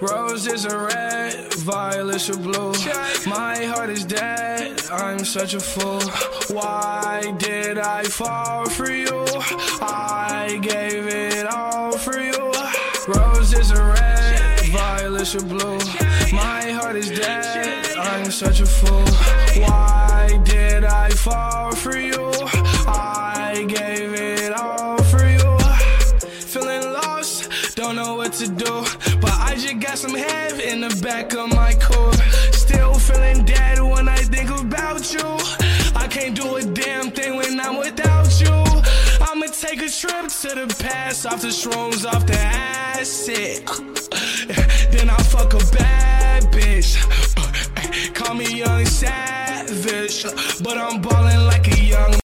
Roses are red, violets are blue. My heart is dead, I'm such a fool. Why did I fall for you? I gave it all for you. Roses are red, violets are blue. My heart is dead, I'm such a fool. Why did I fall for you? I gave it all for you. Feeling lost, don't know what to do, but I just got some head in the back of my core. Still feeling dead when I think about you. I can't do a damn thing when I'm without you. I'ma take a trip to the past, off the shrooms, off the acid. Then I fuck a bad bitch. Call me young savage, but I'm ballin' like a young